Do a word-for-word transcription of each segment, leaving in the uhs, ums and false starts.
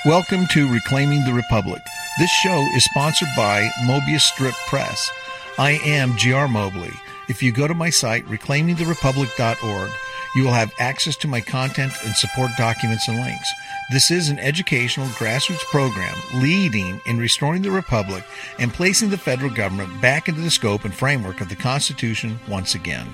Welcome to Reclaiming the Republic. This show is sponsored by Mobius Strip Press. I am G R Mobley. If you go to my site, reclaiming the republic dot org, you will have access to my content and support documents and links. This is an educational grassroots program leading in restoring the Republic and placing the federal government back into the scope and framework of the Constitution once again.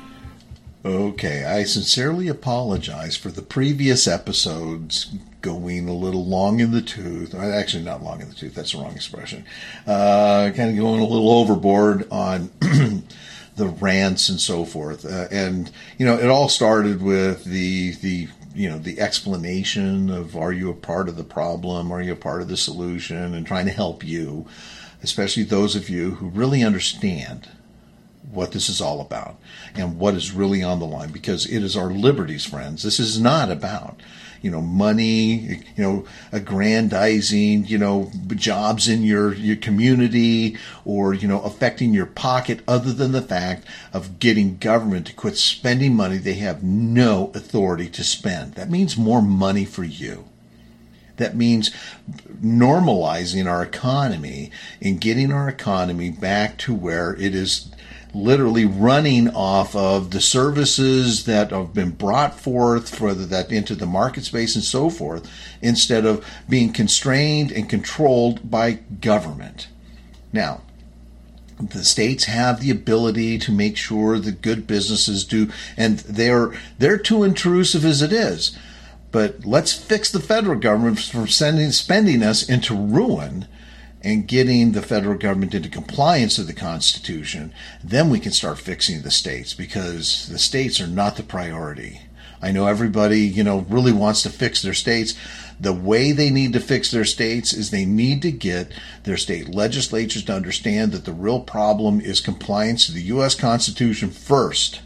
Okay, I sincerely apologize for the previous episodes going a little long in the tooth. Actually, not long in the tooth, that's the wrong expression. Uh, kind of going a little overboard on the rants and so forth. Uh, and, you know, it all started with the the you know, the explanation of, are you a part of the problem? Are you a part of the solution? And trying to help you, especially those of you who really understand what this is all about and what is really on the line, because it is our liberties, friends. This is not about, you know, money, you know, aggrandizing, you know, jobs in your, your community or, you know, affecting your pocket, other than the fact of getting government to quit spending money they have no authority to spend. That means more money for you. That means normalizing our economy and getting our economy back to where it is literally running off of the services that have been brought forth for that into the market space and so forth, instead of being constrained and controlled by government. Now, the states have the ability to make sure that good businesses do, and they're they're too intrusive as it is. But let's fix the federal government from sending spending us into ruin and getting the federal government into compliance with the Constitution. Then we can start fixing the states, because the states are not the priority. I know everybody, you know, really wants to fix their states. The way they need to fix their states is they need to get their state legislatures to understand that the real problem is compliance to the U S Constitution first.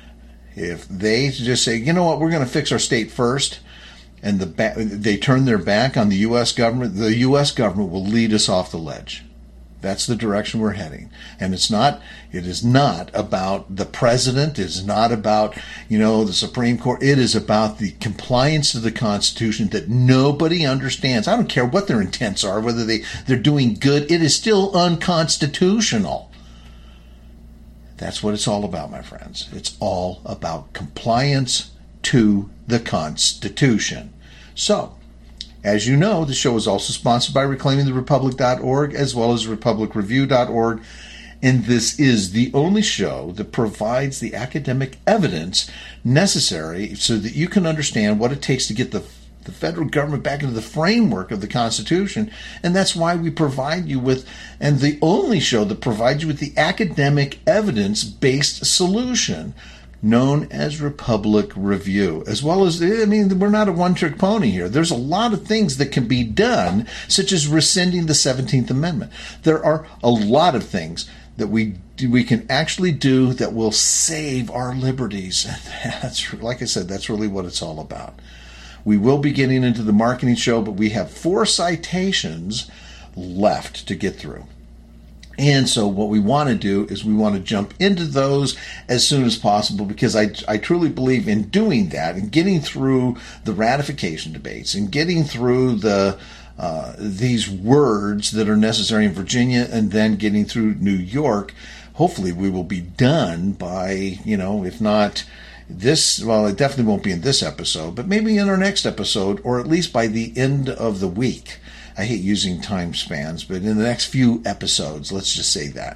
If they just say, you know what, we're going to fix our state first, and the ba- they turn their back on the U S government, the U S government will lead us off the ledge. That's the direction we're heading. And it's not, it is not about the president. It is not about, you know, the Supreme Court. It is about the compliance to the Constitution that nobody understands. I don't care what their intents are, whether they, they're doing good. It is still unconstitutional. That's what it's all about, my friends. It's all about compliance to the Constitution. So, as you know, the show is also sponsored by reclaiming the republic dot org as well as republic review dot org, and this is the only show that provides the academic evidence necessary so that you can understand what it takes to get the the federal government back into the framework of the Constitution. And that's why we provide you with, and the only show that provides you with the academic evidence-based solution, known as Republic Review, as well as, I mean, we're not a one-trick pony here. There's a lot of things that can be done, such as rescinding the seventeenth Amendment. There are a lot of things that we we can actually do that will save our liberties. That's, like I said, that's really what it's all about. We will be getting into the marketing show, but we have four citations left to get through. And so what we want to do is we want to jump into those as soon as possible, because I, I truly believe in doing that and getting through the ratification debates and getting through the uh, these words that are necessary in Virginia, and then getting through New York. Hopefully we will be done by, you know, if not this, well, it definitely won't be in this episode, but maybe in our next episode, or at least by the end of the week. I hate using time spans, but in the next few episodes, let's just say that.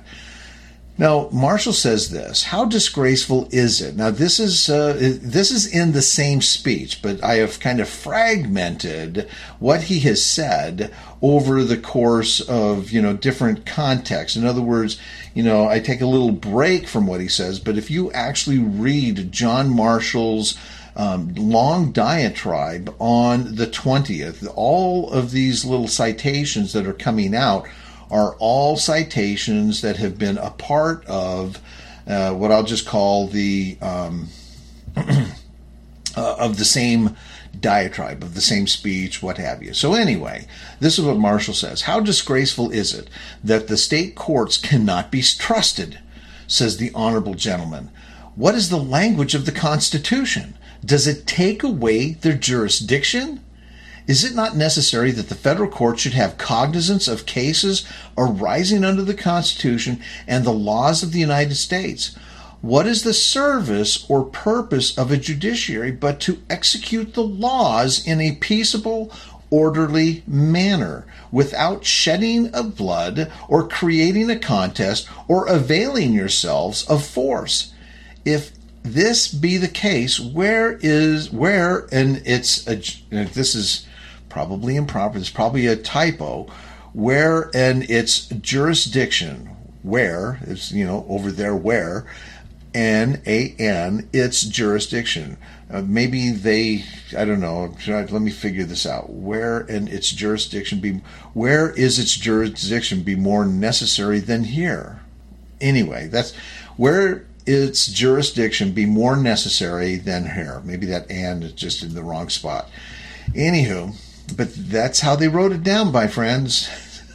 Now, Marshall says this: how disgraceful is it? Now, this is uh, this is in the same speech, but I have kind of fragmented what he has said over the course of, you know, different contexts. In other words, you know, I take a little break from what he says, but if you actually read John Marshall's Um, long diatribe on the twentieth, all of these little citations that are coming out are all citations that have been a part of uh, what I'll just call the um, uh, of the same diatribe, of the same speech, what have you. So anyway, this is what Marshall says: how disgraceful is it that the state courts cannot be trusted, says the honorable gentleman. What is the language of the Constitution? Does it take away their jurisdiction? Is it not necessary that the federal court should have cognizance of cases arising under the Constitution and the laws of the United States? What is the service or purpose of a judiciary but to execute the laws in a peaceable, orderly manner, without shedding of blood or creating a contest or availing yourselves of force? If this be the case, where is where and it's a, this is probably improper, there's probably a typo, where and its jurisdiction, where is, you know, over there, where N A N, its jurisdiction. Uh, maybe they, I don't know, let me figure this out. Where and its jurisdiction be, where is its jurisdiction be more necessary than here? Anyway, that's where its jurisdiction be more necessary than here. Maybe that and is just in the wrong spot. Anywho, but that's how they wrote it down, my friends.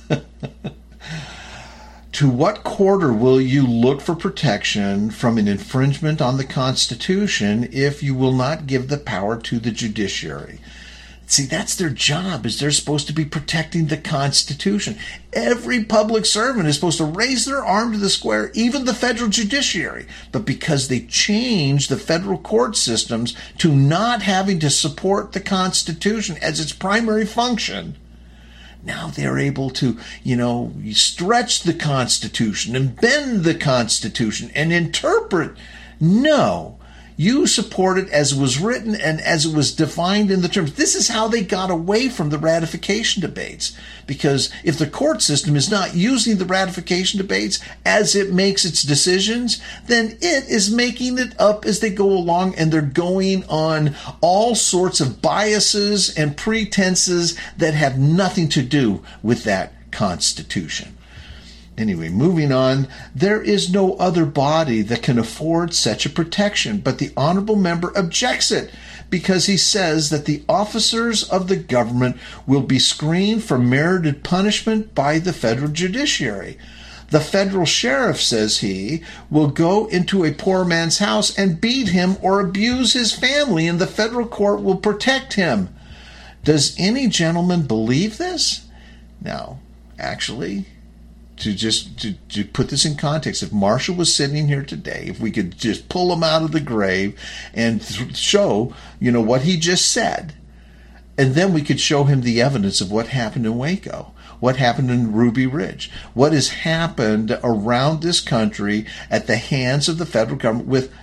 To what quarter will you look for protection from an infringement on the Constitution if you will not give the power to the judiciary? See, that's their job, is they're supposed to be protecting the Constitution. Every public servant is supposed to raise their arm to the square, even the federal judiciary. But because they changed the federal court systems to not having to support the Constitution as its primary function, now they're able to, you know, stretch the Constitution and bend the Constitution and interpret. No, you support it as it was written and as it was defined in the terms. This is how they got away from the ratification debates. Because if the court system is not using the ratification debates as it makes its decisions, then it is making it up as they go along, and they're going on all sorts of biases and pretenses that have nothing to do with that Constitution. Anyway, moving on, there is no other body that can afford such a protection, but the honorable member objects it because he says that the officers of the government will be screened for merited punishment by the federal judiciary. The federal sheriff, says he, will go into a poor man's house and beat him or abuse his family, and the federal court will protect him. Does any gentleman believe this? Now, actually, to just to, to put this in context, if Marshall was sitting here today, if we could just pull him out of the grave and th- show, you know, what he just said, and then we could show him the evidence of what happened in Waco, what happened in Ruby Ridge, what has happened around this country at the hands of the federal government with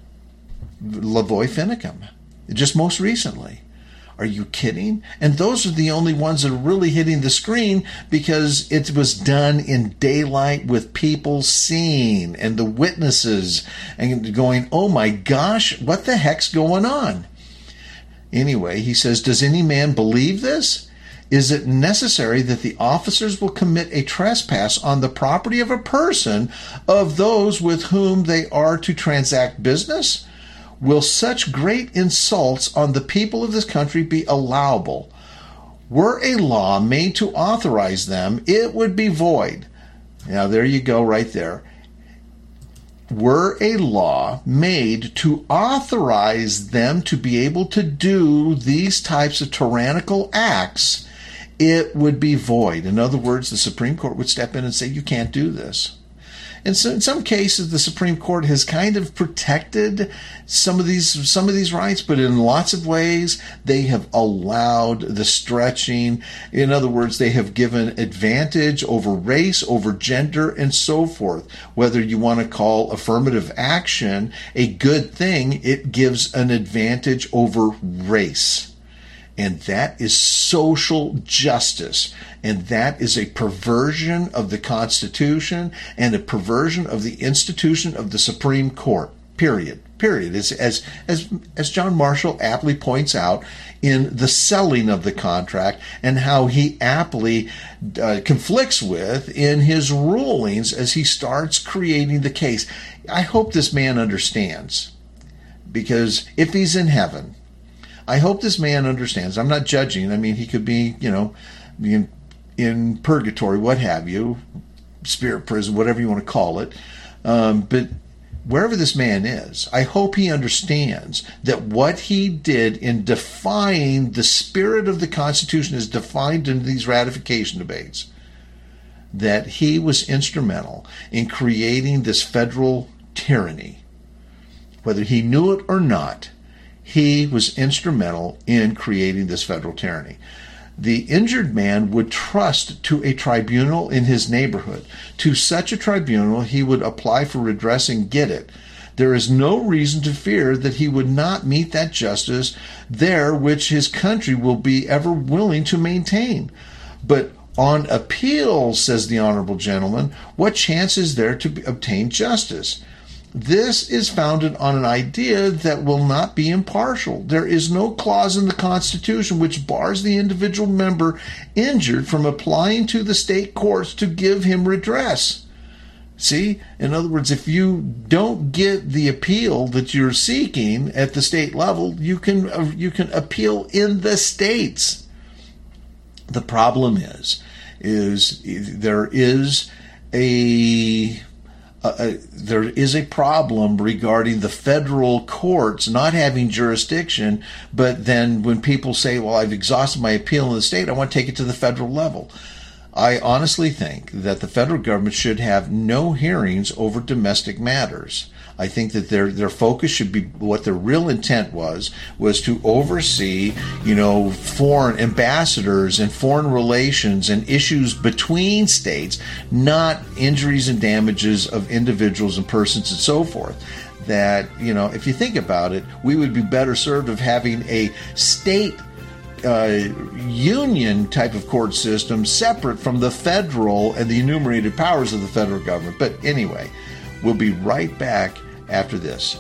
Lavoy Finicum, just most recently. Are you kidding? And those are the only ones that are really hitting the screen because it was done in daylight with people seeing and the witnesses and going, oh my gosh, what the heck's going on? Anyway, he says, does any man believe this? Is it necessary that the officers will commit a trespass on the property of a person of those with whom they are to transact business? Will such great insults on the people of this country be allowable? Were a law made to authorize them, it would be void. Now, there you go right there. Were a law made to authorize them to be able to do these types of tyrannical acts, it would be void. In other words, the Supreme Court would step in and say, you can't do this. And so in some cases, the Supreme Court has kind of protected some of these some of these rights, but in lots of ways, they have allowed the stretching. In other words, they have given advantage over race, over gender, and so forth. Whether you want to call affirmative action a good thing, it gives an advantage over race. And that is social justice. And that is a perversion of the Constitution and a perversion of the institution of the Supreme Court. Period. Period. As, as, as, as John Marshall aptly points out in the selling of the contract and how he aptly uh, conflicts with in his rulings as he starts creating the case. I hope this man understands. Because if he's in heaven, I hope this man understands. I'm not judging. I mean, he could be, you know, in, in purgatory, what have you, spirit prison, whatever you want to call it. Um, but wherever this man is, I hope he understands that what he did in defying the spirit of the Constitution as defined in these ratification debates, that he was instrumental in creating this federal tyranny. Whether he knew it or not, he was instrumental in creating this federal tyranny. The injured man would trust to a tribunal in his neighborhood. To such a tribunal, he would apply for redress and get it. There is no reason to fear that he would not meet that justice there, which his country will be ever willing to maintain. But on appeal, says the honorable gentleman, what chance is there to obtain justice? This is founded on an idea that will not be impartial. There is no clause in the Constitution which bars the individual member injured from applying to the state courts to give him redress. See? In other words, if you don't get the appeal that you're seeking at the state level, you can uh, you can appeal in the states. The problem is, is there is a Uh, there is a problem regarding the federal courts not having jurisdiction, but then when people say, well, I've exhausted my appeal in the state, I want to take it to the federal level. I honestly think that the federal government should have no hearings over domestic matters. I think that their their focus should be, what their real intent was, was to oversee, you know, foreign ambassadors and foreign relations and issues between states, not injuries and damages of individuals and persons and so forth. That, you know, if you think about it, we would be better served of having a state Uh, union type of court system separate from the federal and the enumerated powers of the federal government. But anyway, we'll be right back after this.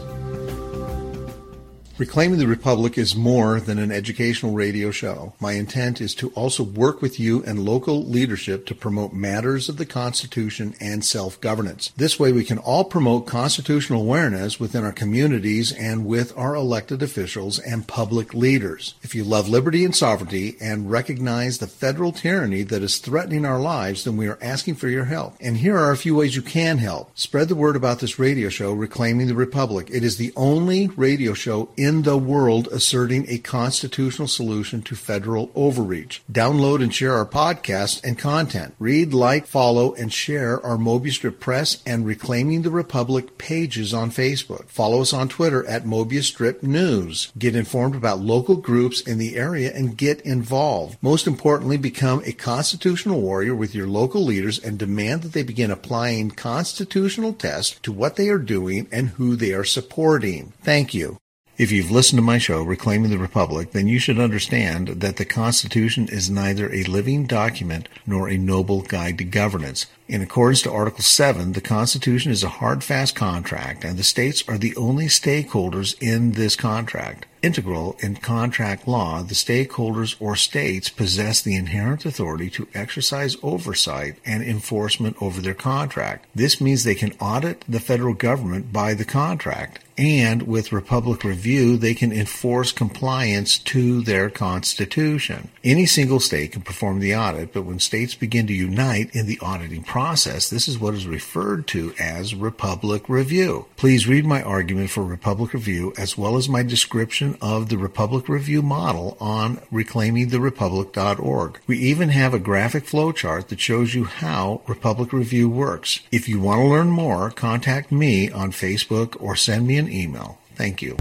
Reclaiming the Republic is more than an educational radio show. My intent is to also work with you and local leadership to promote matters of the Constitution and self-governance. This way we can all promote constitutional awareness within our communities and with our elected officials and public leaders. If you love liberty and sovereignty and recognize the federal tyranny that is threatening our lives, then we are asking for your help. And here are a few ways you can help. Spread the word about this radio show, Reclaiming the Republic. It is the only radio show in in the world asserting a constitutional solution to federal overreach. Download and share our podcast and content. Read, like, follow, and share our Mobius Strip Press and Reclaiming the Republic pages on Facebook. Follow us on Twitter at Mobius Strip News. Get informed about local groups in the area and get involved. Most importantly, become a constitutional warrior with your local leaders and demand that they begin applying constitutional tests to what they are doing and who they are supporting. Thank you. If you've listened to my show, Reclaiming the Republic, then you should understand that the Constitution is neither a living document nor a noble guide to governance. In accordance to Article seven, the Constitution is a hard, fast contract, and the states are the only stakeholders in this contract. Integral in contract law, the stakeholders or states possess the inherent authority to exercise oversight and enforcement over their contract. This means they can audit the federal government by the contract, and with Republic Review, they can enforce compliance to their Constitution. Any single state can perform the audit, but when states begin to unite in the auditing process, this is what is referred to as Republic Review. Please read my argument for Republic Review as well as my description of the Republic Review model on reclaiming the republic dot org. We even have a graphic flowchart that shows you how Republic Review works. If you want to learn more, contact me on Facebook or send me an email. Thank you.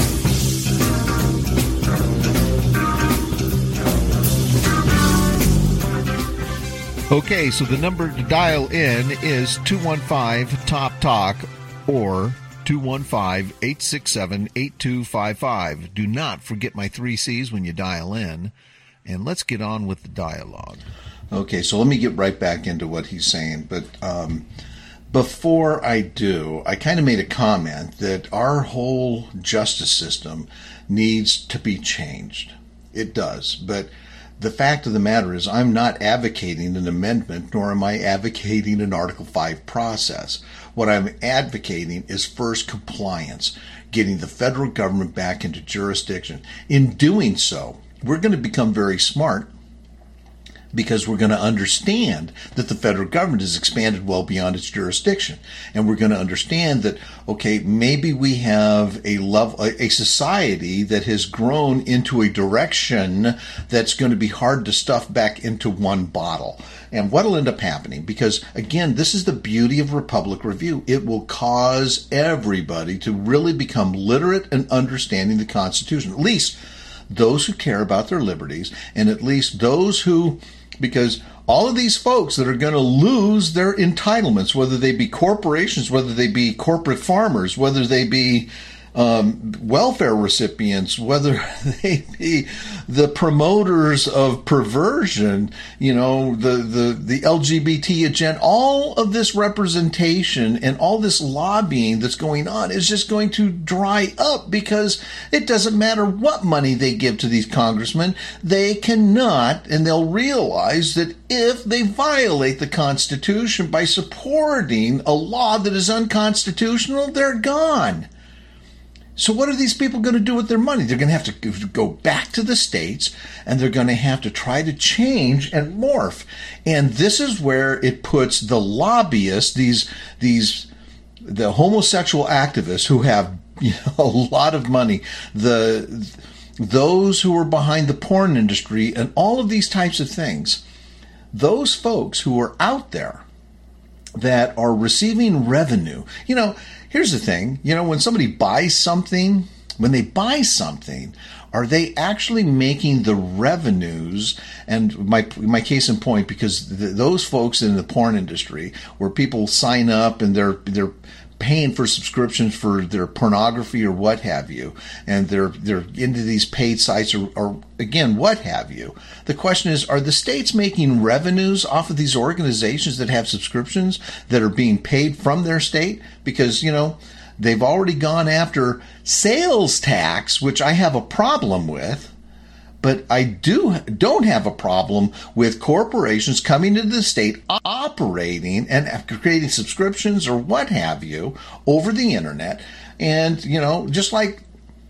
Okay, so the number to dial in is two one five top talk or two one five, eight six seven, eight two five five. Do not forget my three C's when you dial in, and let's get on with the dialogue. Okay, so let me get right back into what he's saying, but um, before I do, I kind of made a comment that our whole justice system needs to be changed. It does, but the fact of the matter is I'm not advocating an amendment, nor am I advocating an Article five process. What I'm advocating is first compliance, getting the federal government back into jurisdiction. In doing so, we're going to become very smart because we're going to understand that the federal government has expanded well beyond its jurisdiction. And we're going to understand that, okay, maybe we have a level, a society that has grown into a direction that's going to be hard to stuff back into one bottle. And what'll end up happening, because again, this is the beauty of Republic Review. It will cause everybody to really become literate and understanding the Constitution, at least those who care about their liberties, and at least those who, because all of these folks that are going to lose their entitlements, whether they be corporations, whether they be corporate farmers, whether they be um, welfare recipients, whether they be the promoters of perversion, you know, the, the, the L G B T agenda, all of this representation and all this lobbying that's going on is just going to dry up, because it doesn't matter what money they give to these congressmen. They cannot, and they'll realize that if they violate the Constitution by supporting a law that is unconstitutional, they're gone. So what are these people going to do with their money? They're going to have to go back to the states, and they're going to have to try to change and morph. And this is where it puts the lobbyists, these these the homosexual activists who have, you know, a lot of money, the those who are behind the porn industry and all of these types of things. Those folks who are out there that are receiving revenue, you know, here's the thing, you know, when somebody buys something, when they buy something, are they actually making the revenues? And my my case in point, because th- those folks in the porn industry, where people sign up and they're they're paying for subscriptions for their pornography or what have you, and they're they're into these paid sites or, or again what have you. The question is, are the states making revenues off of these organizations that have subscriptions that are being paid from their state? Because, you know, they've already gone after sales tax, which I have a problem with. But I do don't have a problem with corporations coming into the state, operating and creating subscriptions or what have you over the internet. And, you know, just like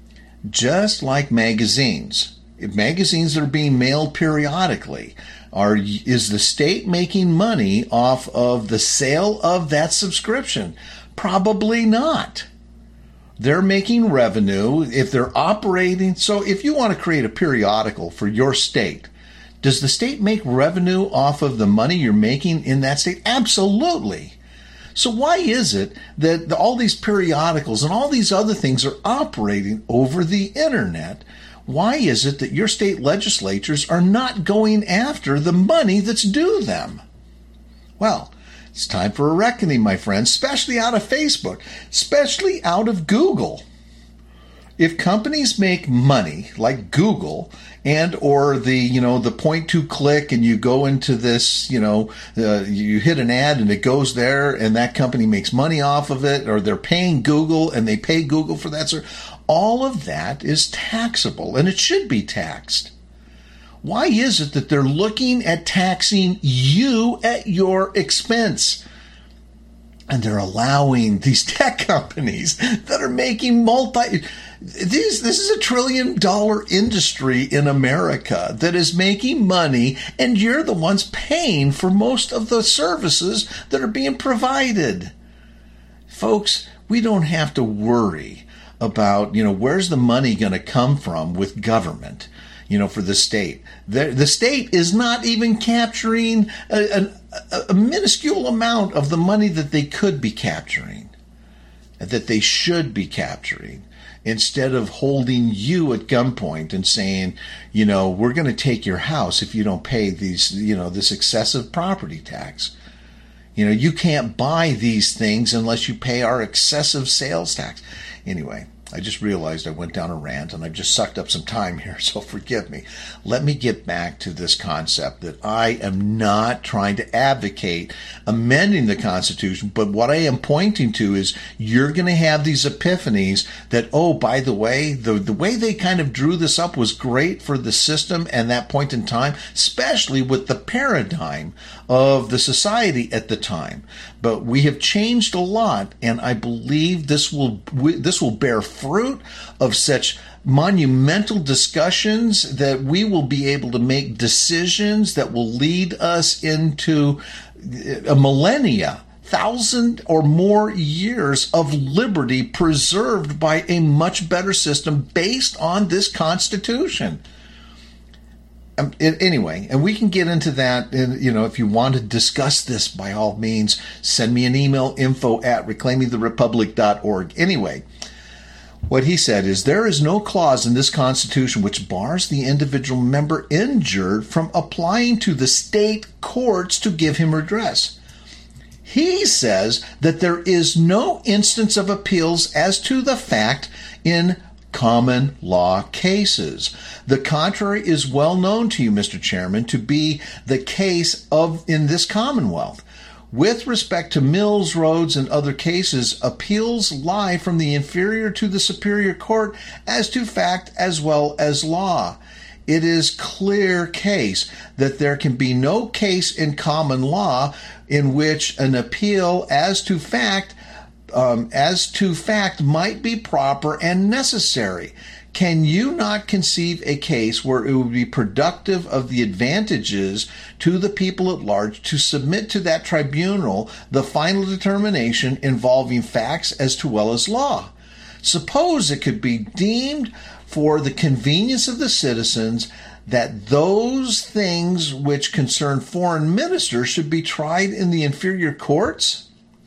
just like magazines, magazines that are being mailed periodically, are is the state making money off of the sale of that subscription? Probably not. They're making revenue if they're operating. So if you want to create a periodical for your state, does the state make revenue off of the money you're making in that state? Absolutely. So why is it that all these periodicals and all these other things are operating over the internet? Why is it that your state legislatures are not going after the money that's due them? Well, it's time for a reckoning, my friends, especially out of Facebook, especially out of Google. If companies make money like Google and or the, you know, the point two click and you go into this, you know, uh, you hit an ad and it goes there and that company makes money off of it, or they're paying Google and they pay Google for that, sir, all of that is taxable and it should be taxed. Why is it that they're looking at taxing you at your expense? And they're allowing these tech companies that are making multi... These, this is a trillion dollar industry in America that is making money, and you're the ones paying for most of the services that are being provided. Folks, we don't have to worry about, you know, where's the money going to come from with government, you know, for the state. The, the state is not even capturing a, a, a minuscule amount of the money that they could be capturing, that they should be capturing, instead of holding you at gunpoint and saying, you know, we're going to take your house if you don't pay these, you know, this excessive property tax. You know, you can't buy these things unless you pay our excessive sales tax. Anyway, I just realized I went down a rant and I just sucked up some time here, so forgive me. Let me get back to this concept that I am not trying to advocate amending the Constitution, but what I am pointing to is you're going to have these epiphanies that, oh, by the way, the, the way they kind of drew this up was great for the system and that point in time, especially with the paradigm of the society at the time. But we have changed a lot, and I believe this will this will bear fruit of such monumental discussions that we will be able to make decisions that will lead us into a millennia, thousand or more years of liberty preserved by a much better system based on this Constitution. Um, it, anyway, and we can get into that. And, you know, if you want to discuss this, by all means, send me an email, info at reclaiming the republic dot org. Anyway, what he said is, there is no clause in this Constitution which bars the individual member injured from applying to the state courts to give him redress. He says that there is no instance of appeals as to the fact in common law cases. The contrary is well known to you, Mister Chairman, to be the case of in this Commonwealth. With respect to mills, roads, and other cases, appeals lie from the inferior to the superior court as to fact as well as law. It is clear case that there can be no case in common law in which an appeal as to fact um, as to fact might be proper and necessary. Can you not conceive a case where it would be productive of the advantages to the people at large to submit to that tribunal the final determination involving facts as to well as law? Suppose it could be deemed for the convenience of the citizens that those things which concern foreign ministers should be tried in the inferior courts?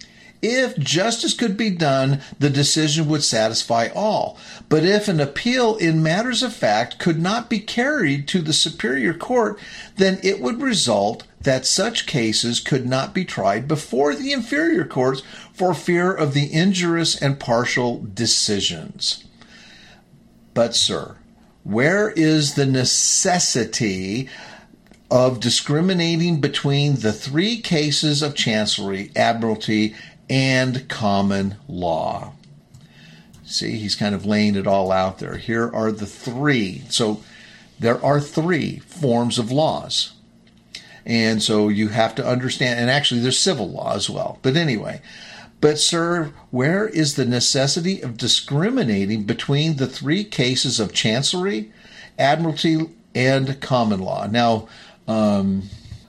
If justice could be done, the decision would satisfy all. But if an appeal in matters of fact could not be carried to the superior court, then it would result that such cases could not be tried before the inferior courts for fear of the injurious and partial decisions. But, sir, where is the necessity of discriminating between the three cases of chancellery, admiralty, and common law? See, he's kind of laying it all out there. Here are the three. So there are three forms of laws. And so you have to understand, and actually there's civil law as well. But anyway, but sir, where is the necessity of discriminating between the three cases of chancellery, admiralty, and common law? Now, um,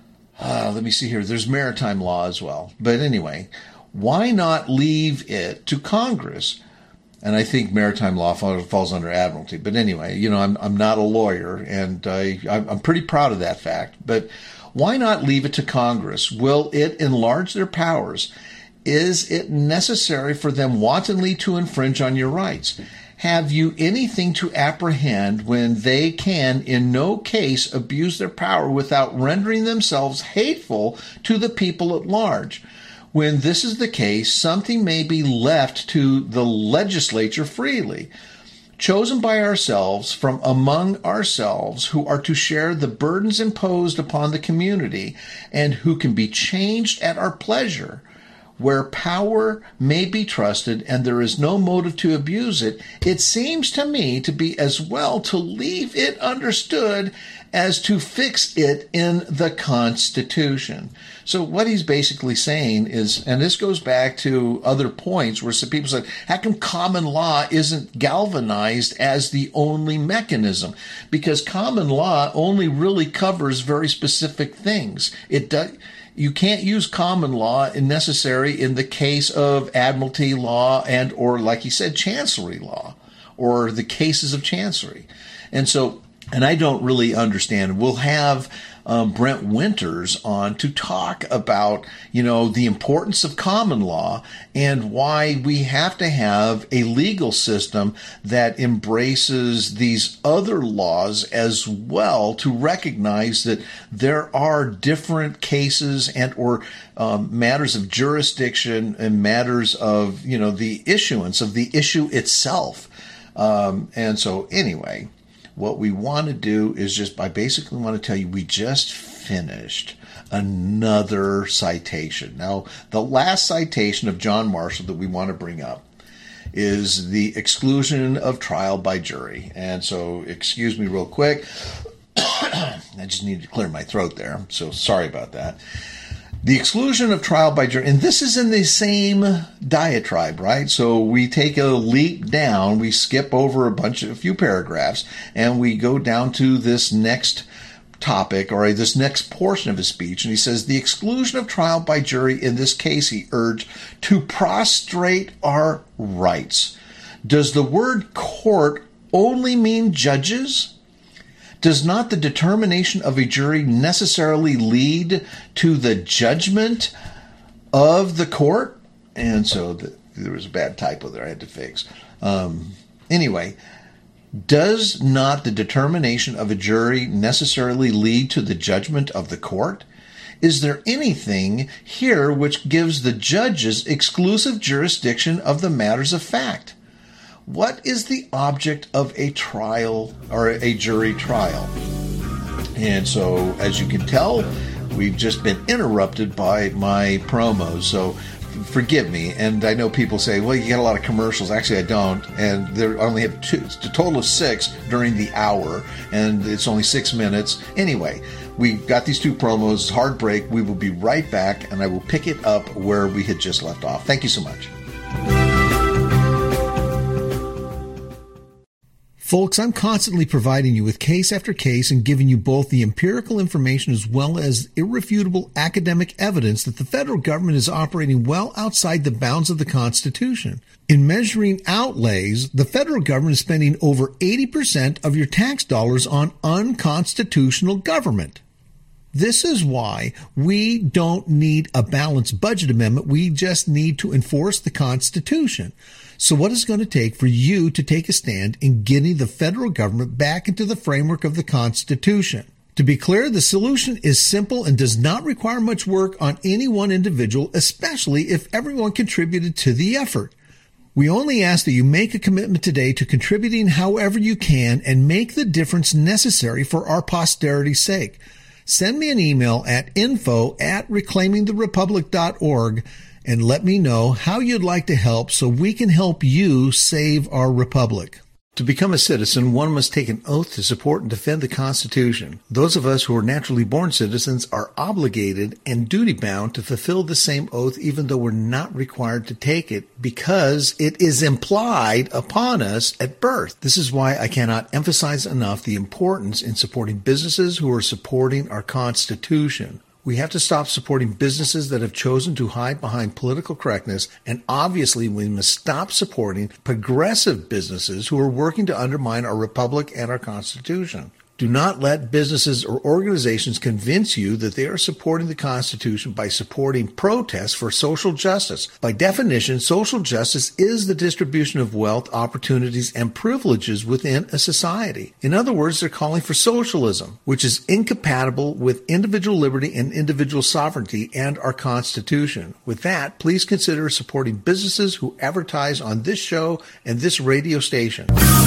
uh, let me see here. There's maritime law as well. But anyway, why not leave it to Congress? And I think maritime law falls under admiralty. But anyway, you know, I'm I'm not a lawyer, and I, I'm pretty proud of that fact. But why not leave it to Congress? Will it enlarge their powers? Is it necessary for them wantonly to infringe on your rights? Have you anything to apprehend when they can in no case abuse their power without rendering themselves hateful to the people at large? When this is the case, something may be left to the legislature freely, chosen by ourselves from among ourselves, who are to share the burdens imposed upon the community and who can be changed at our pleasure. Where power may be trusted and there is no motive to abuse it, it seems to me to be as well to leave it understood as to fix it in the Constitution. So what he's basically saying is, and this goes back to other points where some people said, how come common law isn't galvanized as the only mechanism? Because common law only really covers very specific things. It does. You can't use common law in necessary in the case of admiralty law and, or like he said, chancellery law, or the cases of chancery. And so, and I don't really understand. We'll have um, Brent Winters on to talk about, you know, the importance of common law and why we have to have a legal system that embraces these other laws as well, to recognize that there are different cases and or um, matters of jurisdiction and matters of, you know, the issuance of the issue itself. Um, and so anyway, what we want to do is just, I basically want to tell you, we just finished another citation. Now, the last citation of John Marshall that we want to bring up is the exclusion of trial by jury. And so, excuse me real quick. I just needed to clear my throat there. So sorry about that. The exclusion of trial by jury, and this is in the same diatribe, right? So we take a leap down, we skip over a bunch of a few paragraphs, and we go down to this next topic, or this next portion of his speech, and he says, the exclusion of trial by jury in this case, he urged, to prostrate our rights. Does the word court only mean judges? Does not the determination of a jury necessarily lead to the judgment of the court? And so the, there was a bad typo there I had to fix. Um, anyway, does not the determination of a jury necessarily lead to the judgment of the court? Is there anything here which gives the judges exclusive jurisdiction of the matters of fact? What is the object of a trial or a jury trial? And so, as you can tell, we've just been interrupted by my promos. So forgive me. And I know people say, well, you get a lot of commercials. Actually, I don't. And they only have two, it's a total of six during the hour. And it's only six minutes. Anyway, we got these two promos, hard break. We will be right back, and I will pick it up where we had just left off. Thank you so much. Folks, I'm constantly providing you with case after case and giving you both the empirical information as well as irrefutable academic evidence that the federal government is operating well outside the bounds of the Constitution. In measuring outlays, the federal government is spending over eighty percent of your tax dollars on unconstitutional government. This is why we don't need a balanced budget amendment. We just need to enforce the Constitution. So what is it going to take for you to take a stand in getting the federal government back into the framework of the Constitution? To be clear, the solution is simple and does not require much work on any one individual, especially if everyone contributed to the effort. We only ask that you make a commitment today to contributing however you can and make the difference necessary for our posterity's sake. Send me an email at info at reclaiming the republic dot org and let me know how you'd like to help so we can help you save our republic. To become a citizen, one must take an oath to support and defend the Constitution. Those of us who are naturally born citizens are obligated and duty-bound to fulfill the same oath even though we're not required to take it because it is implied upon us at birth. This is why I cannot emphasize enough the importance in supporting businesses who are supporting our Constitution. We have to stop supporting businesses that have chosen to hide behind political correctness, and obviously we must stop supporting progressive businesses who are working to undermine our republic and our Constitution. Do not let businesses or organizations convince you that they are supporting the Constitution by supporting protests for social justice. By definition, social justice is the distribution of wealth, opportunities, and privileges within a society. In other words, they're calling for socialism, which is incompatible with individual liberty and individual sovereignty and our Constitution. With that, please consider supporting businesses who advertise on this show and this radio station.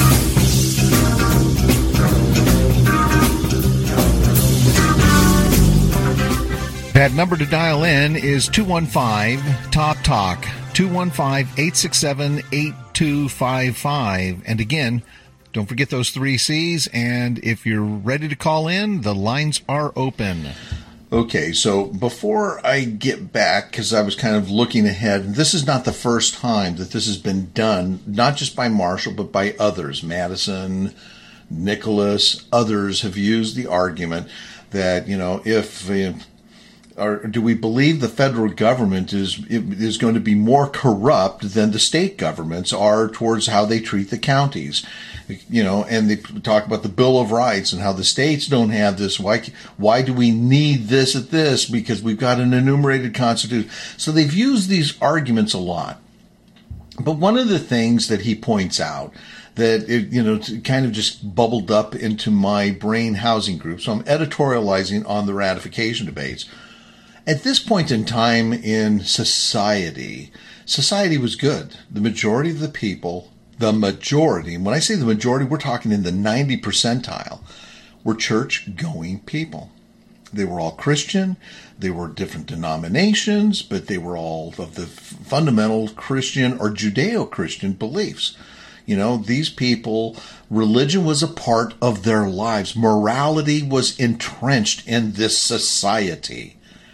That number to dial in is two one five, T A L K, T A L K, two one five, eight six seven, eight two five five. And again, don't forget those three C's, and if you're ready to call in, the lines are open. Okay, so before I get back, because I was kind of looking ahead, this is not the first time that this has been done, not just by Marshall, but by others. Madison, Nicholas, others have used the argument that, you know, if... if Or do we believe the federal government is is going to be more corrupt than the state governments are towards how they treat the counties? You know, and they talk about the Bill of Rights and how the states don't have this. Why why do we need this at this? Because we've got an enumerated constitution. So they've used these arguments a lot. But one of the things that he points out that it, you know, kind of just bubbled up into my brain housing group. So I'm editorializing on the ratification debates. At this point in time in society, society was good. The majority of the people, the majority, and when I say the majority, we're talking in the ninety percentile, were church-going people. They were all Christian. They were different denominations, but they were all of the fundamental Christian or Judeo-Christian beliefs. You know, these people, religion was a part of their lives. Morality was entrenched in this society.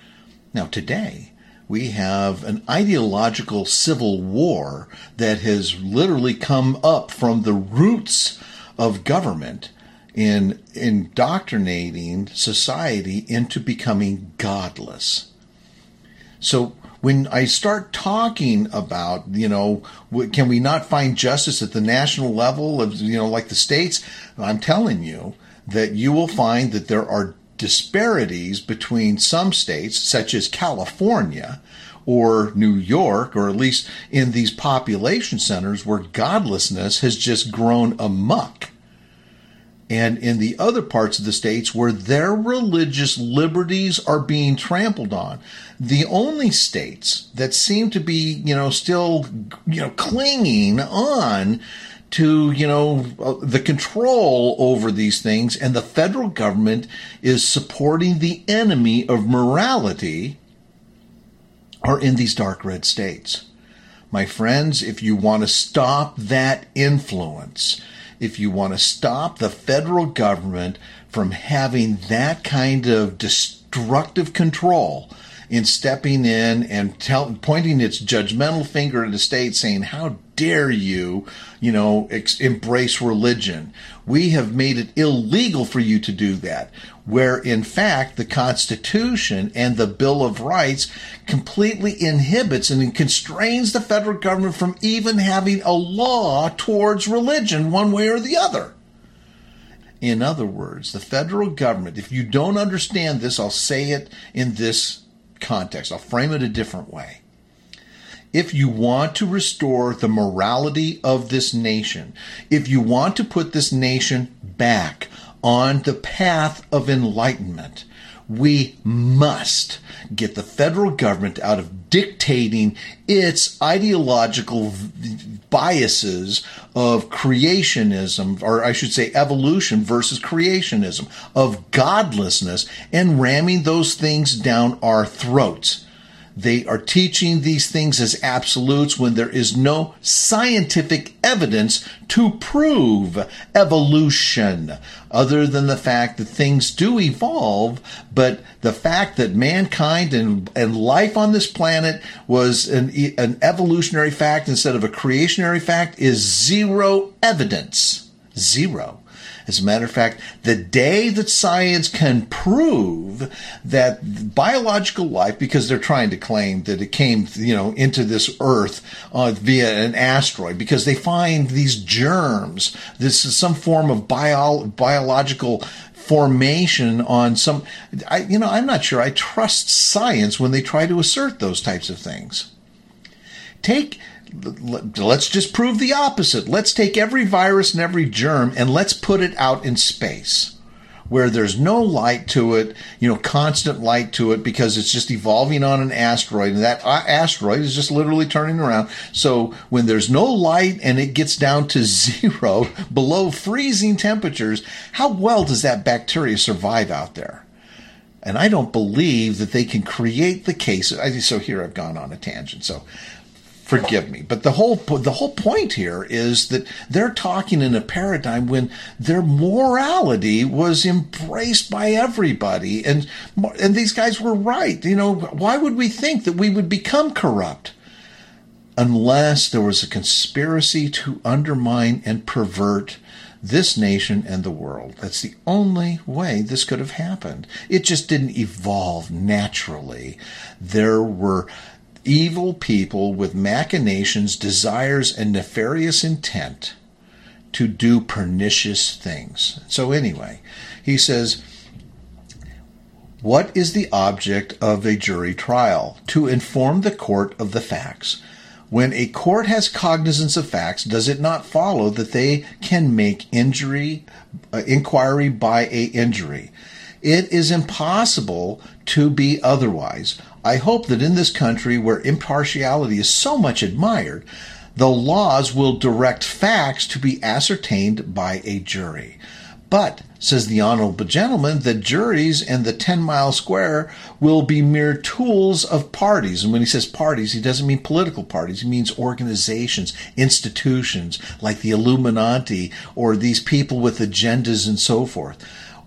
Now, today, we have an ideological civil war that has literally come up from the roots of government in indoctrinating society into becoming godless. So when I start talking about, you know, can we not find justice at the national level of, you know, like the states, I'm telling you that you will find that there are disparities between some states, such as California or New York, or at least in these population centers where godlessness has just grown amok. And in the other parts of the states where their religious liberties are being trampled on. The only states that seem to be, you know, still, you know, clinging on to, you know, the control over these things, and the federal government is supporting the enemy of morality, are in these dark red states. My friends, if you want to stop that influence, if you want to stop the federal government from having that kind of destructive control in stepping in and tell, pointing its judgmental finger at the state saying, how dare you, you know, ex- embrace religion. We have made it illegal for you to do that. Where, in fact, the Constitution and the Bill of Rights completely inhibits and constrains the federal government from even having a law towards religion one way or the other. In other words, the federal government, if you don't understand this, I'll say it in this context. I'll frame it a different way. If you want to restore the morality of this nation, if you want to put this nation back on the path of enlightenment, we must get the federal government out of dictating its ideological biases of creationism, or I should say evolution versus creationism, of godlessness, and ramming those things down our throats. They are teaching these things as absolutes when there is no scientific evidence to prove evolution, other than the fact that things do evolve, but the fact that mankind and, and life on this planet was an, an evolutionary fact instead of a creationary fact is zero evidence. Zero. As a matter of fact, the day that science can prove that biological life, because they're trying to claim that it came, you know, into this earth uh, via an asteroid, because they find these germs, this is some form of bio- biological formation on some, I, you know, I'm not sure I trust science when they try to assert those types of things. Take Let's just prove the opposite. Let's take every virus and every germ and let's put it out in space where there's no light to it, you know, constant light to it, because it's just evolving on an asteroid, and that asteroid is just literally turning around. So when there's no light and it gets down to zero, below freezing temperatures, how well does that bacteria survive out there? And I don't believe that they can create the case. So here I've gone on a tangent. So forgive me, but the whole the whole point here is that they're talking in a paradigm when their morality was embraced by everybody, and and these guys were right. You know, why would we think that we would become corrupt unless there was a conspiracy to undermine and pervert this nation and the world? That's the only way this could have happened. It just didn't evolve naturally. There were evil people with machinations, desires, and nefarious intent to do pernicious things. So anyway, he says, what is the object of a jury trial? To inform the court of the facts. When a court has cognizance of facts, does it not follow that they can make injury, uh, inquiry by a injury? It is impossible to be otherwise. I hope that in this country, where impartiality is so much admired, the laws will direct facts to be ascertained by a jury. But, says the honorable gentleman, the juries and the ten-mile square will be mere tools of parties. And when he says parties, he doesn't mean political parties. He means organizations, institutions, like the Illuminati, or these people with agendas and so forth.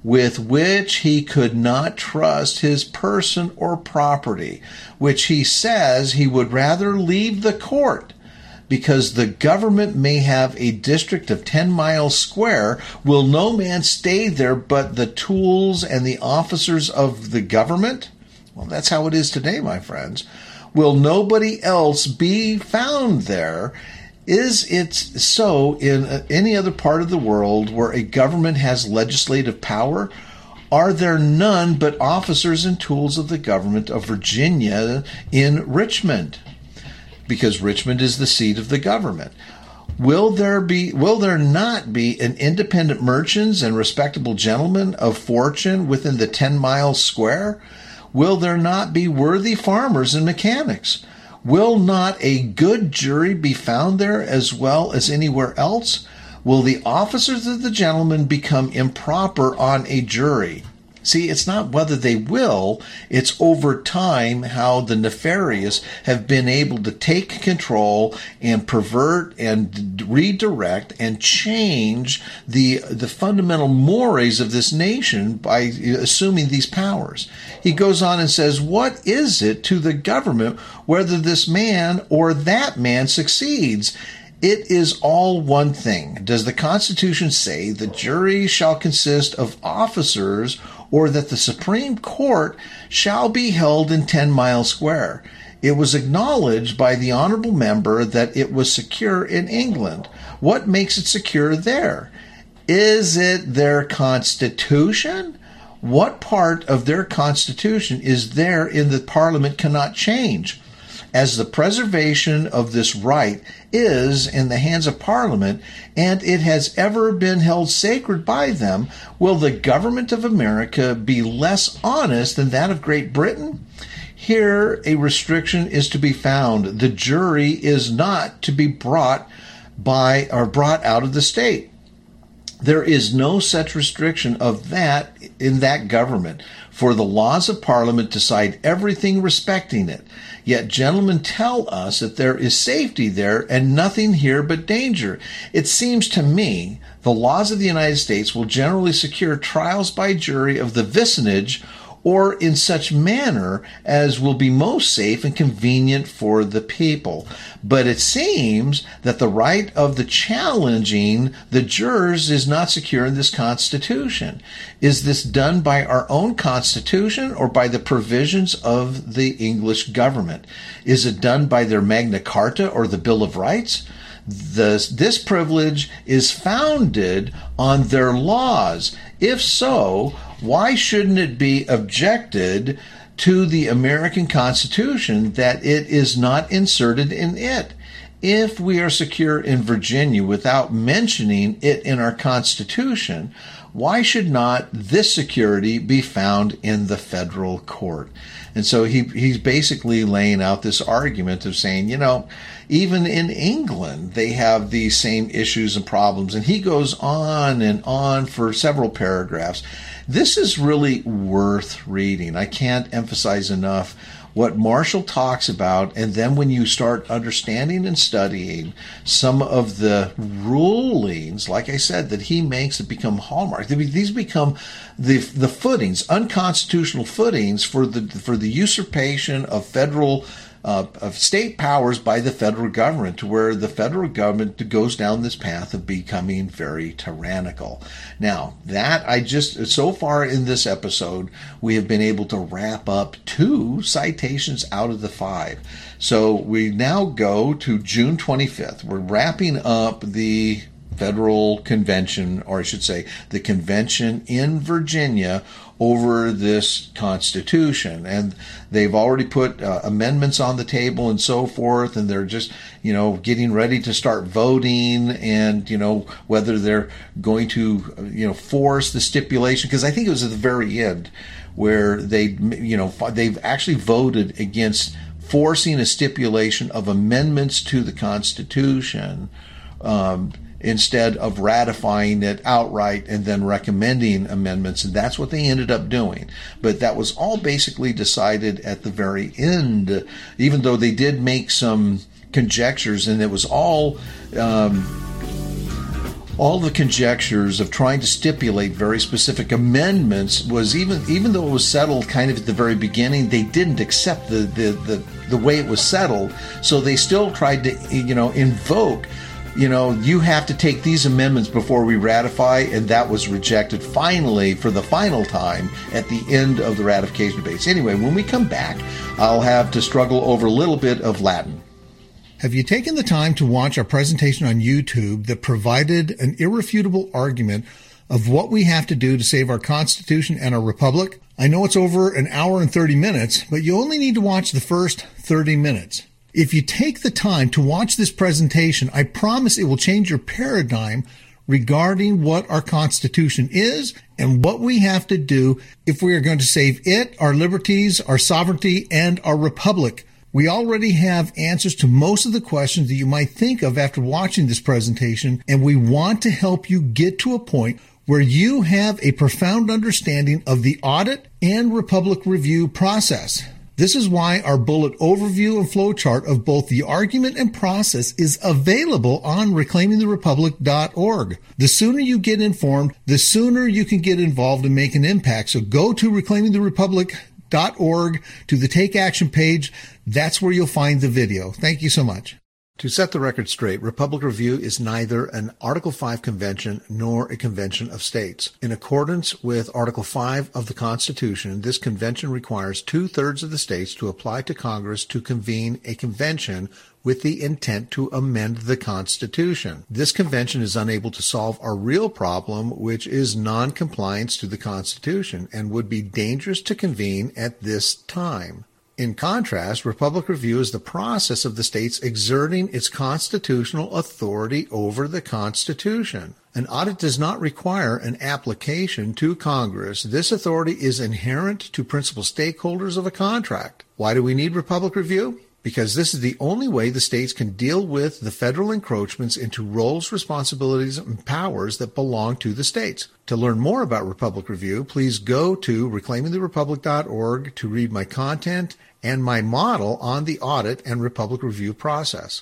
with which he could not trust his person or property, which he says he would rather leave the court, because the government may have a district of ten miles square, will no man stay there but the tools and the officers of the government? Well, that's how it is today, my friends. Will nobody else be found there? Is it so in any other part of the world where a government has legislative power? Are there none but officers and tools of the government of Virginia in Richmond? Because Richmond is the seat of the government. Will there be, will there not be an independent merchants and respectable gentlemen of fortune within the ten miles square? Will there not be worthy farmers and mechanics? Will not a good jury be found there as well as anywhere else? Will the officers of the gentlemen become improper on a jury? See, it's not whether they will, it's over time how the nefarious have been able to take control and pervert and redirect and change the the fundamental mores of this nation by assuming these powers. He goes on and says, what is it to the government whether this man or that man succeeds? It is all one thing. Does the Constitution say the jury shall consist of officers, or that the Supreme Court shall be held in ten miles square? It was acknowledged by the honorable member that it was secure in England. What makes it secure there? Is it their Constitution? What part of their Constitution is there in the Parliament cannot change? As the preservation of this right is in the hands of Parliament, and it has ever been held sacred by them, will the government of America be less honest than that of Great Britain? Here a restriction is to be found. The jury is not to be brought by or brought out of the state. There is no such restriction of that in that government, for the laws of Parliament decide everything respecting it. Yet gentlemen tell us that there is safety there and nothing here but danger. It seems to me the laws of the United States will generally secure trials by jury of the vicinage, or in such manner as will be most safe and convenient for the people. But it seems that the right of the challenging the jurors is not secure in this Constitution. Is this done by our own Constitution or by the provisions of the English government? Is it done by their Magna Carta or the Bill of Rights? This, this privilege is founded on their laws. If so, why shouldn't it be objected to the American Constitution that it is not inserted in it? If we are secure in Virginia without mentioning it in our Constitution, why should not this security be found in the federal court? And so he he's basically laying out this argument of saying, you know, even in England, they have these same issues and problems. And he goes on and on for several paragraphs. This is really worth reading. I can't emphasize enough what Marshall talks about, and then when you start understanding and studying some of the rulings, like I said, that he makes that become hallmarks, these become the the footings, unconstitutional footings for the for the usurpation of federal Uh, of state powers by the federal government, to where the federal government goes down this path of becoming very tyrannical. Now, that I just, so far in this episode, we have been able to wrap up two citations out of the five. So we now go to June twenty-fifth. We're wrapping up the federal convention, or I should say, the convention in Virginia over this Constitution. And they've already put uh, amendments on the table and so forth, and they're just, you know, getting ready to start voting, and, you know, whether they're going to, you know, force the stipulation, because I think it was at the very end where they, you know, they've actually voted against forcing a stipulation of amendments to the Constitution, um, instead of ratifying it outright and then recommending amendments. And that's what they ended up doing. But that was all basically decided at the very end, even though they did make some conjectures, and it was all um, all the conjectures of trying to stipulate very specific amendments was even even though it was settled kind of at the very beginning, they didn't accept the the the, the way it was settled. So they still tried to, you know, invoke, you know, you have to take these amendments before we ratify, and that was rejected finally for the final time at the end of the ratification debates. Anyway, when we come back, I'll have to struggle over a little bit of Latin. Have you taken the time to watch our presentation on YouTube that provided an irrefutable argument of what we have to do to save our Constitution and our Republic? I know it's over an hour and thirty minutes, but you only need to watch the first thirty minutes. If you take the time to watch this presentation, I promise it will change your paradigm regarding what our Constitution is and what we have to do if we are going to save it, our liberties, our sovereignty, and our Republic. We already have answers to most of the questions that you might think of after watching this presentation, and we want to help you get to a point where you have a profound understanding of the audit and Republic review process. This is why our bullet overview and flowchart of both the argument and process is available on reclaiming the republic dot org. The sooner you get informed, the sooner you can get involved and make an impact. So go to reclaiming the republic dot org to the Take Action page. That's where you'll find the video. Thank you so much. To set the record straight, Republic Review is neither an Article five convention nor a convention of states. In accordance with Article five of the Constitution, this convention requires two-thirds of the states to apply to Congress to convene a convention with the intent to amend the Constitution. This convention is unable to solve our real problem, which is non-compliance to the Constitution, and would be dangerous to convene at this time. In contrast, Republic Review is the process of the states exerting its constitutional authority over the Constitution. An audit does not require an application to Congress. This authority is inherent to principal stakeholders of a contract. Why do we need Republic Review? Because this is the only way the states can deal with the federal encroachments into roles, responsibilities, and powers that belong to the states. To learn more about Republic Review, please go to reclaiming the republic dot org to read my content and my model on the audit and Republic Review process.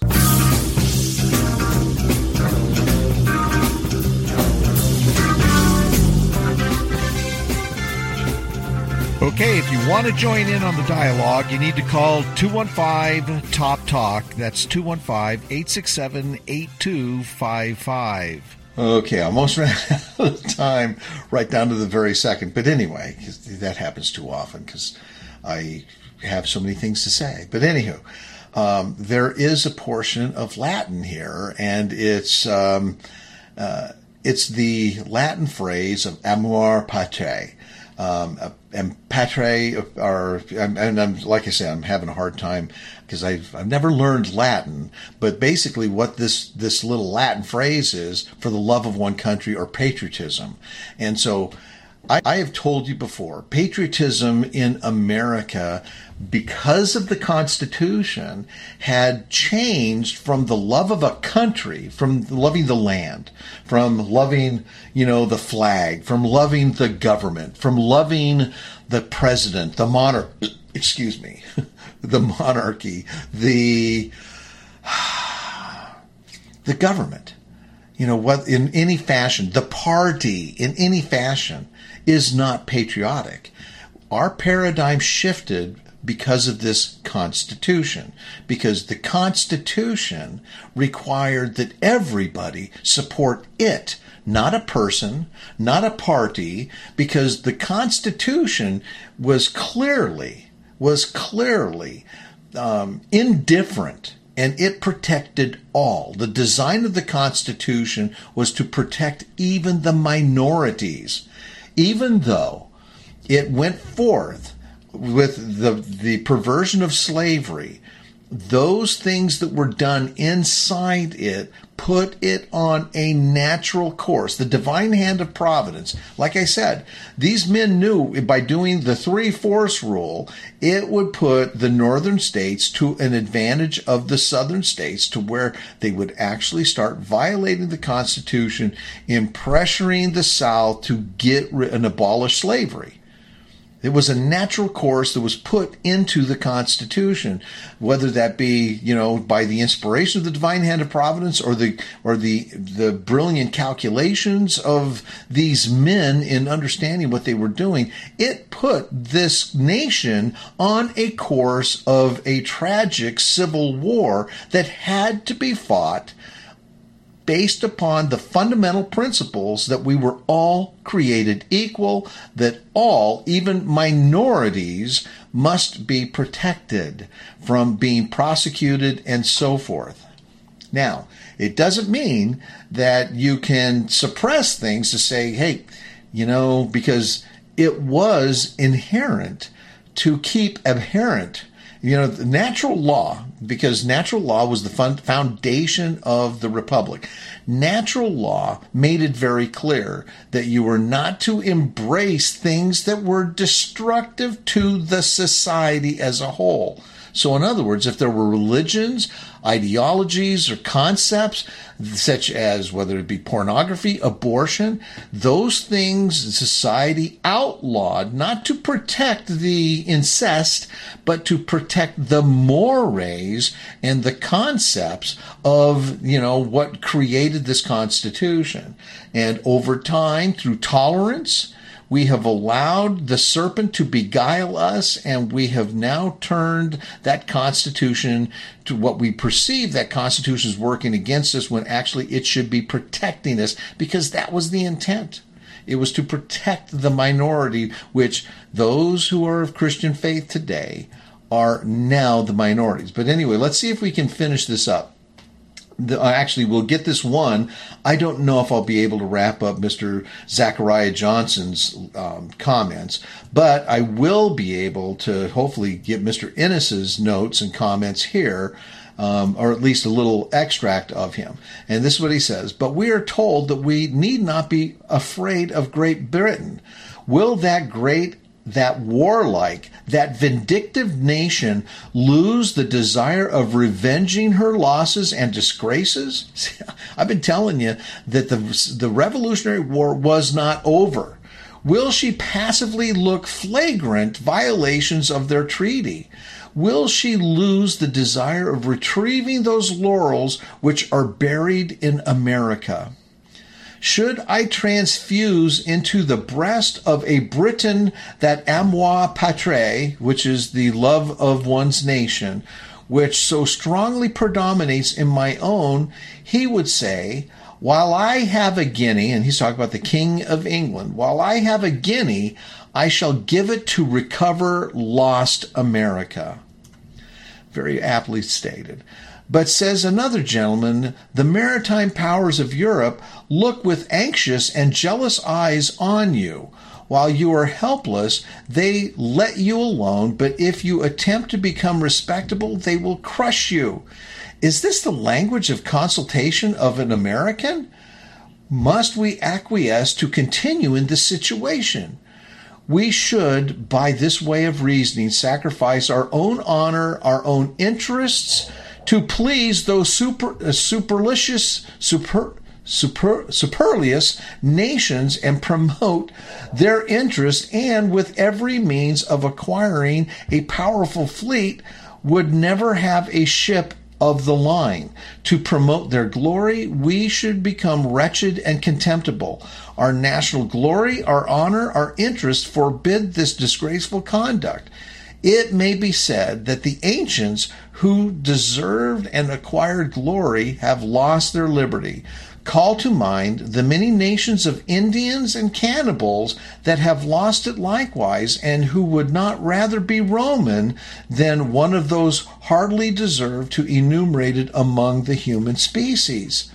Okay, if you want to join in on the dialogue, you need to call two one five, T O P, TALK. That's two one five, eight six seven, eight two five five. Okay, I almost ran out of time right down to the very second. But anyway, that happens too often because I have so many things to say. But anywho, um, there is a portion of Latin here, and it's um, uh, it's the Latin phrase of amor patriae. Um, and patre are, and I'm, like I said, I'm having a hard time because I've, I've never learned Latin, but basically what this, this little Latin phrase is for the love of one country or patriotism. And so I, I have told you before, patriotism in America, because of the Constitution, had changed from the love of a country, from loving the land, from loving, you know, the flag, from loving the government, from loving the president, the monarch, excuse me, the monarchy, the, the government, you know, what in any fashion, the party in any fashion is not patriotic. Our paradigm shifted because of this Constitution, because the Constitution required that everybody support it, not a person, not a party, because the Constitution was clearly, was clearly um, indifferent, and it protected all. The design of the Constitution was to protect even the minorities, even though it went forth with the the perversion of slavery. Those things that were done inside it put it on a natural course, the divine hand of providence. Like I said, these men knew by doing the three-fourths rule, it would put the northern states to an advantage of the southern states, to where they would actually start violating the Constitution and pressuring the South to get rid and abolish slavery. It was a natural course that was put into the Constitution, whether that be, you know, by the inspiration of the divine hand of providence or the or the the brilliant calculations of these men in understanding what they were doing. It put this nation on a course of a tragic civil war that had to be fought based upon the fundamental principles that we were all created equal, that all, even minorities, must be protected from being prosecuted and so forth. Now, it doesn't mean that you can suppress things to say, hey, you know, because it was inherent to keep adherent. You know, the natural law, because natural law was the fun- foundation of the republic. Natural law made it very clear that you were not to embrace things that were destructive to the society as a whole. So in other words, if there were religions, ideologies, or concepts, such as whether it be pornography, abortion, those things society outlawed, not to protect the incest, but to protect the mores and the concepts of, you know, what created this Constitution. And over time, through tolerance, we have allowed the serpent to beguile us, and we have now turned that Constitution to what we perceive that Constitution is working against us, when actually it should be protecting us, because that was the intent. It was to protect the minority, which those who are of Christian faith today are now the minorities. But anyway, let's see if we can finish this up. The, actually, we'll get this one. I don't know if I'll be able to wrap up Mister Zachariah Johnson's um, comments, but I will be able to hopefully get Mister Innes's notes and comments here, um, or at least a little extract of him. And this is what he says. But we are told that we need not be afraid of Great Britain. Will that great that warlike, that vindictive nation lose the desire of revenging her losses and disgraces? I've been telling you that the, the Revolutionary War was not over. Will she passively look flagrant violations of their treaty? Will she lose the desire of retrieving those laurels which are buried in America? Should I transfuse into the breast of a Briton that amour patrie, which is the love of one's nation, which so strongly predominates in my own, he would say, while I have a guinea, and he's talking about the King of England, while I have a guinea, I shall give it to recover lost America. Very aptly stated. But says another gentleman, the maritime powers of Europe look with anxious and jealous eyes on you. While you are helpless, they let you alone, but if you attempt to become respectable, they will crush you. Is this the language of consultation of an American? Must we acquiesce to continue in this situation? We should, by this way of reasoning, sacrifice our own honor, our own interests, to please those super, uh, superlicious, super, super, superfluous nations and promote their interest, and with every means of acquiring a powerful fleet, would never have a ship of the line. To promote their glory, we should become wretched and contemptible. Our national glory, our honor, our interest forbid this disgraceful conduct. It may be said that the ancients who deserved and acquired glory have lost their liberty. Call to mind the many nations of Indians and cannibals that have lost it likewise, and who would not rather be Roman than one of those hardly deserved to enumerated among the human species.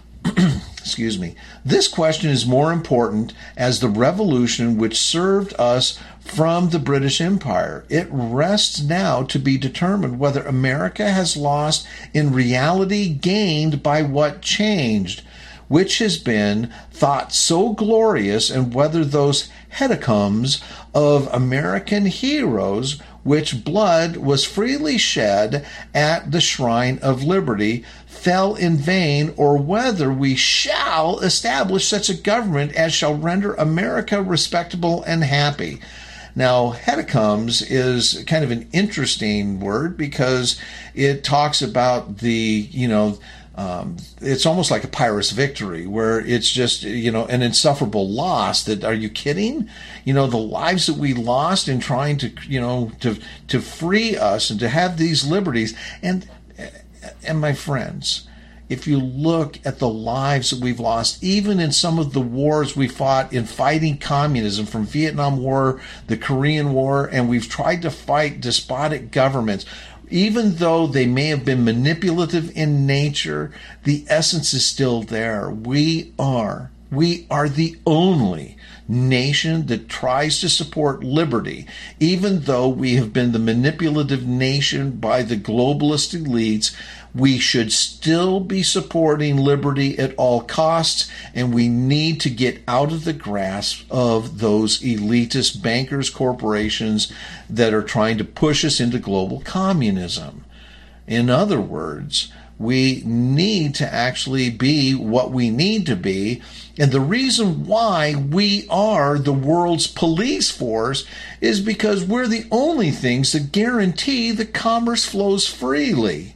Excuse me. This question is more important as the revolution which served us from the British Empire. It rests now to be determined whether America has lost in reality gained by what changed, which has been thought so glorious, and whether those hecatombs of American heroes, which blood was freely shed at the shrine of liberty, fell in vain, or whether we shall establish such a government as shall render America respectable and happy. Now, hecatombs is kind of an interesting word because it talks about the, you know, Um, it's almost like a Pyrrhus victory where it's just, you know, an insufferable loss that, are you kidding? You know, the lives that we lost in trying to, you know, to, to free us and to have these liberties. And, and my friends, if you look at the lives that we've lost, even in some of the wars we fought in fighting communism, from Vietnam War, the Korean War, and we've tried to fight despotic governments, even though they may have been manipulative in nature, the essence is still there. We are, we are the only nation that tries to support liberty, even though we have been the manipulative nation by the globalist elites. We should still be supporting liberty at all costs, and we need to get out of the grasp of those elitist bankers, corporations that are trying to push us into global communism. In other words, we need to actually be what we need to be. And the reason why we are the world's police force is because we're the only things that guarantee that commerce flows freely.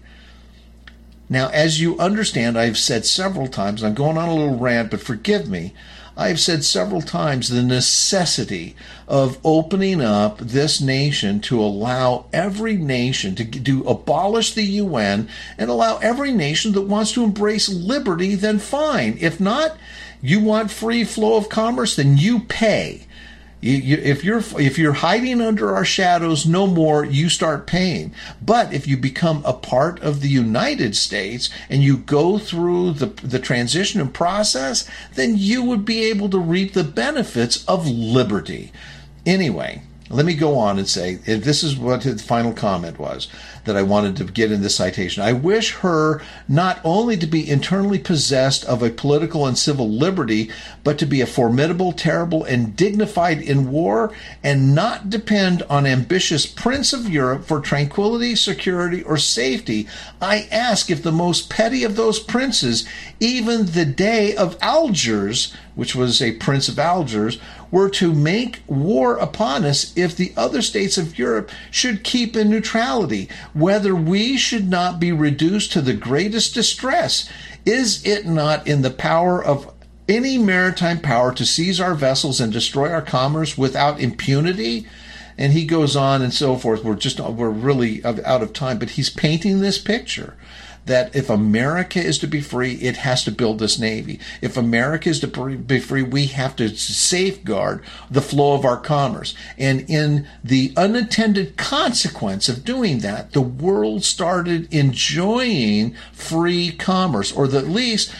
Now, as you understand, I've said several times, I'm going on a little rant, but forgive me, I've said several times the necessity of opening up this nation to allow every nation to, to abolish the U N and allow every nation that wants to embrace liberty, then fine. If not, you want free flow of commerce, then you pay. You, you, if you're if you're hiding under our shadows no more, you start paying. But if you become a part of the United States and you go through the the transition and process, then you would be able to reap the benefits of liberty. Anyway, let me go on and say, this is what his final comment was that I wanted to get in this citation. I wish her not only to be internally possessed of a political and civil liberty, but to be a formidable, terrible, and dignified in war, and not depend on ambitious prince of Europe for tranquility, security, or safety. I ask if the most petty of those princes, even the Dey of Algiers, which was a prince of Algiers, were to make war upon us, if the other states of Europe should keep in neutrality, whether we should not be reduced to the greatest distress. Is it not in the power of any maritime power to seize our vessels and destroy our commerce without impunity? And he goes on and so forth. We're just, we're really out of time, but he's painting this picture that if America is to be free, it has to build this Navy. If America is to be free, we have to safeguard the flow of our commerce. And in the unintended consequence of doing that, the world started enjoying free commerce, or at least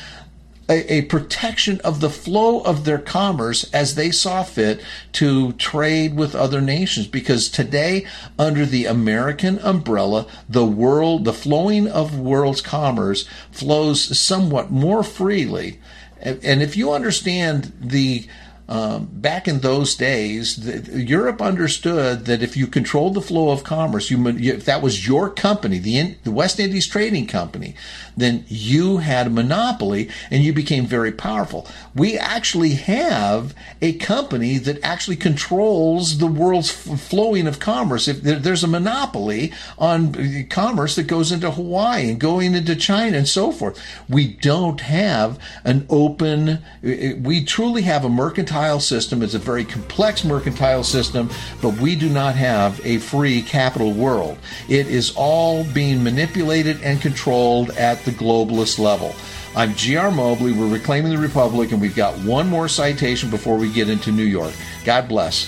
a, a protection of the flow of their commerce as they saw fit to trade with other nations. Because today, under the American umbrella, the world, the flowing of world's commerce flows somewhat more freely. And, and if you understand the Um, back in those days, the, Europe understood that if you controlled the flow of commerce, you, if that was your company, the, in, the West Indies Trading Company, then you had a monopoly and you became very powerful. We actually have a company that actually controls the world's f- flowing of commerce. If there, there's a monopoly on commerce that goes into Hawaii and going into China and so forth. We don't have an open, we truly have a mercantile system. It's a very complex mercantile system, but we do not have a free capital world. It is all being manipulated and controlled at the globalist level. I'm G R Mobley. We're Reclaiming the Republic, and we've got one more citation before we get into New York. God bless.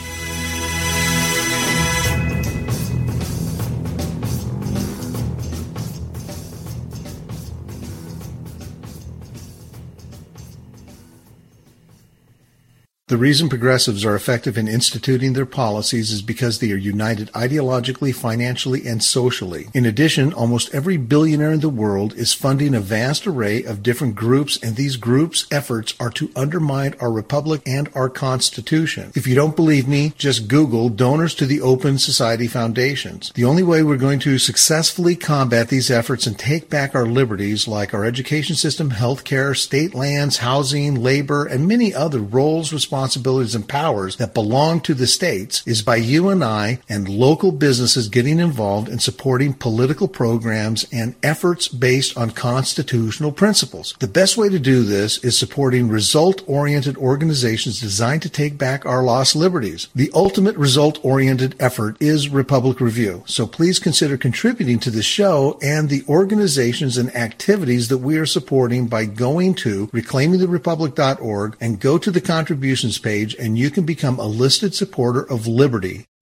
The reason progressives are effective in instituting their policies is because they are united ideologically, financially, and socially. In addition, almost every billionaire in the world is funding a vast array of different groups, and these groups' efforts are to undermine our republic and our Constitution. If you don't believe me, just Google donors to the Open Society Foundations. The only way we're going to successfully combat these efforts and take back our liberties, like our education system, healthcare, state lands, housing, labor, and many other roles, responsibilities, responsibilities and powers that belong to the states is by you and I and local businesses getting involved in supporting political programs and efforts based on constitutional principles. The best way to do this is supporting result-oriented organizations designed to take back our lost liberties. The ultimate result-oriented effort is Republic Review, so please consider contributing to the show and the organizations and activities that we are supporting by going to reclaiming the republic dot org and go to the contributions page, and you can become a listed supporter of liberty.